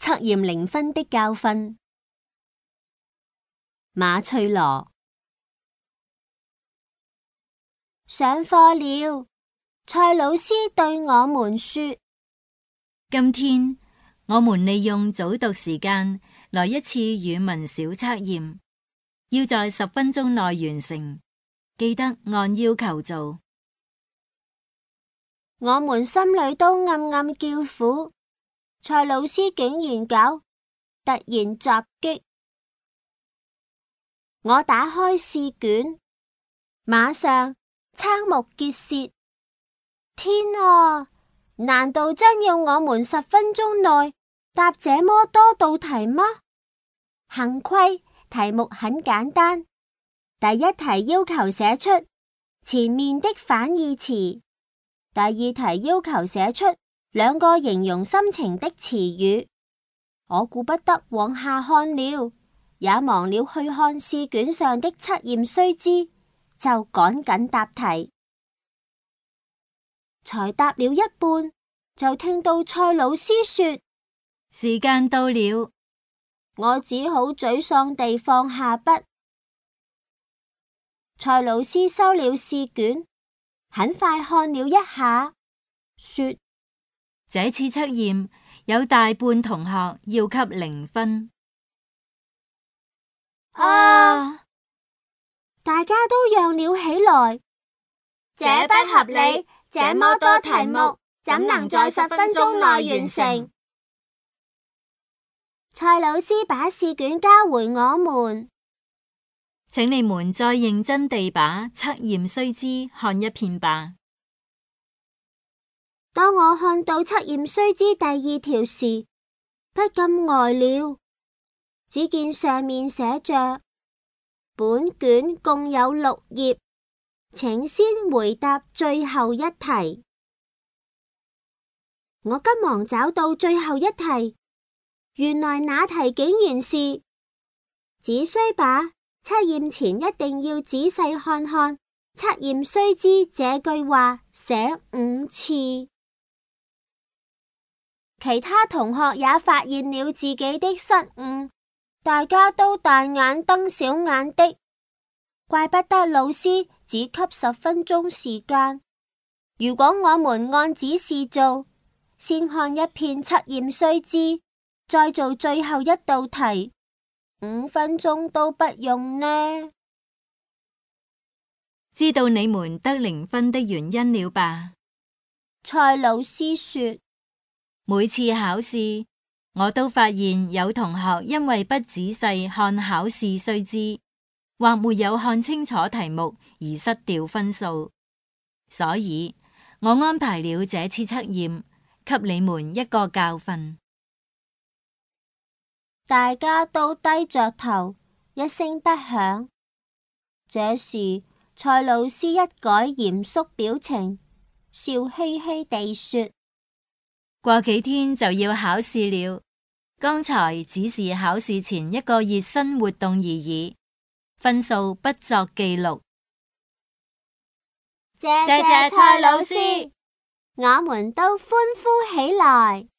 測驗0分的教訓。馬翠羅。上課了，蔡老師對我們說： 今天我們利用早讀時間來一次語文小測驗，要在10分鐘內完成，記得按要求做。 我們心裏都暗暗叫苦，蔡老師竟然搞突然襲擊。我打開試卷，馬上瞠目結舌。天啊，難道真要我們10分鐘內答這麼多道題嗎？幸虧題目很簡單，第一題要求寫出前面的反義詞，第二題要求寫出2個形容心情的詞語。我顧不得往下看了，也忘了去看試卷上的測驗須知，就趕緊答題。才答了一半，就聽到蔡老師說： 時間到了。 我只好沮喪地放下筆。蔡老師收了試卷，很快看了一下，說： 這次測驗有大半同學要給0分。 大家都讓了起來。這不合理，這麼多題目，怎能在10分鐘內完成？蔡老師把試卷交回我們， 請你們再認真地把測驗須知看一遍吧。 當我看到測驗須知第2條時，不禁呆了。只見上面寫着：本卷共有6頁，請先回答最後一題。我急忙找到最後一題，原來那題竟然是：只需把測驗前一定要仔細看看測驗須知這句話寫5次。其他同學也發現了自己的失誤，大家都大眼瞪小眼的，怪不得老師只給10分鐘時間。如果我們按指示做，先看一遍測驗須知，再做最後一道題，5分鐘都不用呢。 知道你們得0分的原因了吧？ 蔡老師說： 每次考試，我都發現有同學因為不仔細看考試須知，或沒有看清楚題目而失掉分數。所以，我安排了這次測驗，給你們一個教訓。 大家都低着頭，一聲不響。這時，蔡老師一改嚴肅表情，笑嘻嘻地說： 過幾天就要考試了，剛才只是考試前一個熱身活動而已，分數不作記錄。 謝謝蔡老師，我們都歡呼起來。